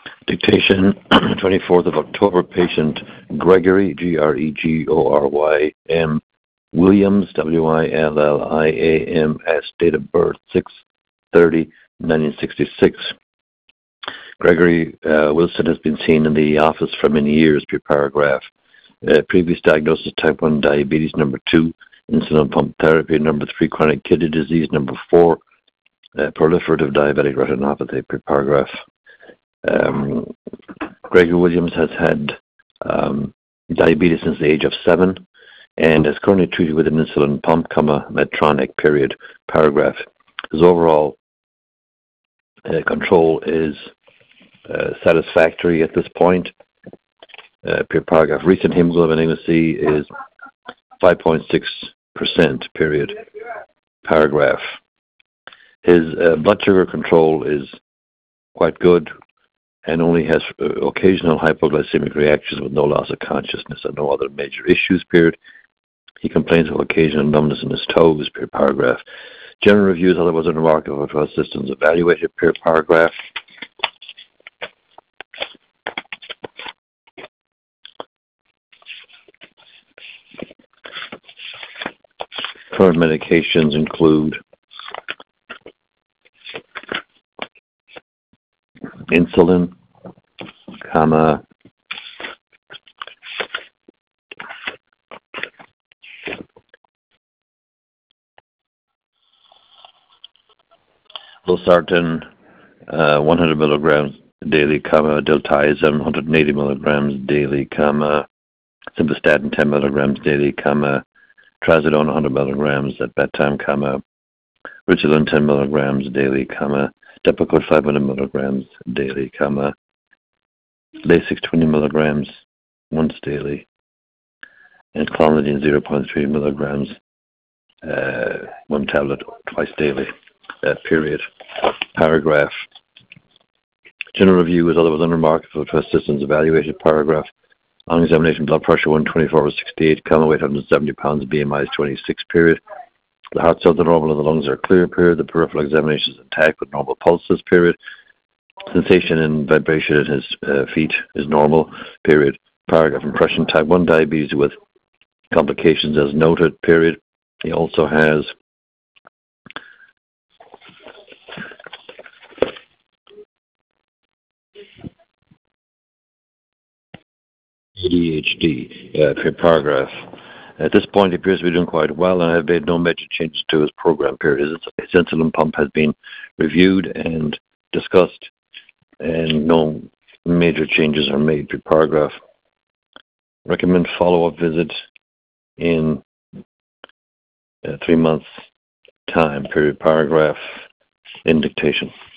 Dictation, 24th of October, patient Gregory, Gregory M. Williams, Williams, date of birth 6/30/1966. Gregory Wilson has been seen in the office for many years, per paragraph. Previous diagnosis, type 1 diabetes, number 2, insulin pump therapy, number 3, chronic kidney disease, number 4, proliferative diabetic retinopathy, per paragraph. Gregory Williams has had diabetes since the age of 7 and is currently treated with an insulin pump, Medtronic, period, paragraph. His overall control is satisfactory at this point, per paragraph. Recent hemoglobin A1C is 5.6%, period, paragraph. His blood sugar control is quite good and only has occasional hypoglycemic reactions with no loss of consciousness and no other major issues, period. He complains of occasional numbness in his toes, per paragraph. General reviews otherwise unremarkable for systems evaluated, per paragraph. Current medications include insulin, losartan, 100 milligrams daily, diltiazem, 180 milligrams daily, simvastatin, 10 milligrams daily, trazodone, 100 milligrams at bedtime, Ritalin, 10 milligrams daily, Depakote, 500 milligrams daily, Lasix, 20 milligrams once daily, and clonidine, 0.3 milligrams, one tablet twice daily, period, paragraph. General review is otherwise unremarkable for assistance evaluated, paragraph. On examination, blood pressure 124/68, weight 170 pounds, BMI is 26, period. The heart cells are normal and the lungs are clear, period. The peripheral examination is intact with normal pulses, period. Sensation and vibration in his feet is normal, period. Paragraph. Impression, type 1 diabetes with complications as noted, period. He also has ADHD, per paragraph. At this point, he appears to be doing quite well, and I have made no major changes to his program, period. His insulin pump has been reviewed and discussed, and no major changes are made, per paragraph. Recommend follow-up visit in 3 months' time, period, paragraph, in dictation.